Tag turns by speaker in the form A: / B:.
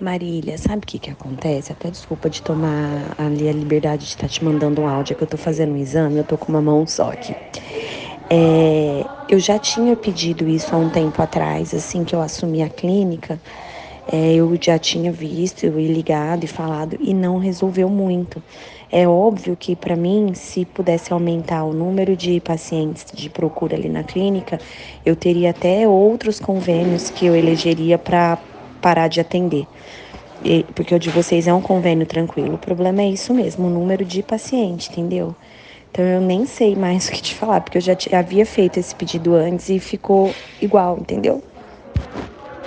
A: Marília, sabe o que que acontece? Até desculpa de tomar ali a liberdade de estar te mandando um áudio, é que eu tô fazendo um exame, eu tô com uma mão só aqui. Eu já tinha pedido isso há um tempo atrás, assim que eu assumi a clínica, eu já tinha visto, eu ligado e falado, e não resolveu muito. É óbvio que para mim, se pudesse aumentar o número de pacientes de procura ali na clínica, eu teria até outros convênios que eu elegeria para parar de atender. Porque o de vocês é um convênio tranquilo. O problema é isso mesmo, o número de paciente, entendeu? Então eu nem sei mais o que te falar, porque eu já havia feito esse pedido antes e ficou igual, entendeu?